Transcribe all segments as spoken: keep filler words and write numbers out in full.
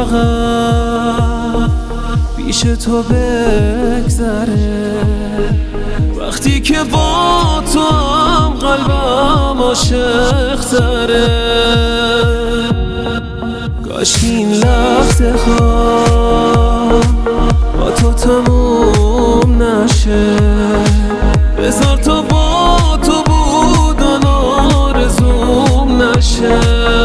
فقط پیش تو بگذره، وقتی که با تو هم قلبم عاشق تره. کاش این لحظه ها با تو تموم نشه، بذار تا با تو بودن آرزوم نشه.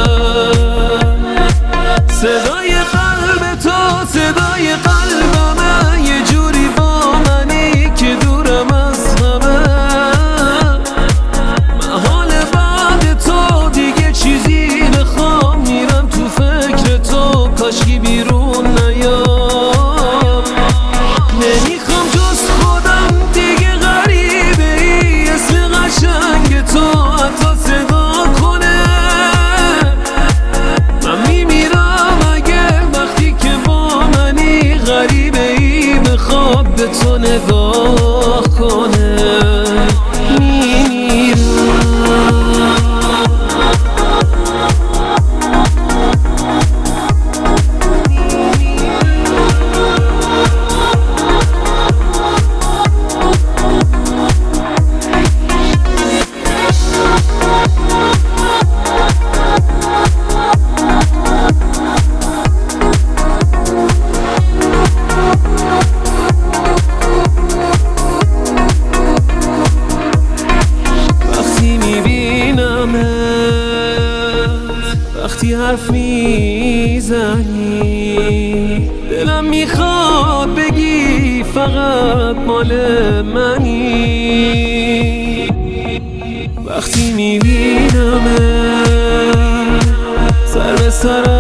صدای قلب تو صدای قلبمه، یه جوری با منی که دورم از همه. من حال بعد تو دیگه چیزی نخوام، میرم تو فکر تو کاشکی بیرون نیام. نمیخوام جز خودم دیگه غریبه ای، اسم قشنگ تو حتی صدا کنه. من میمیرم اگه وقتی که با منی غریبه ای بخواد به تو نگاه کنه. وقتی حرف میزنی دلم میخواد بگی فقط مال منی. وقتی میبینم سر به سر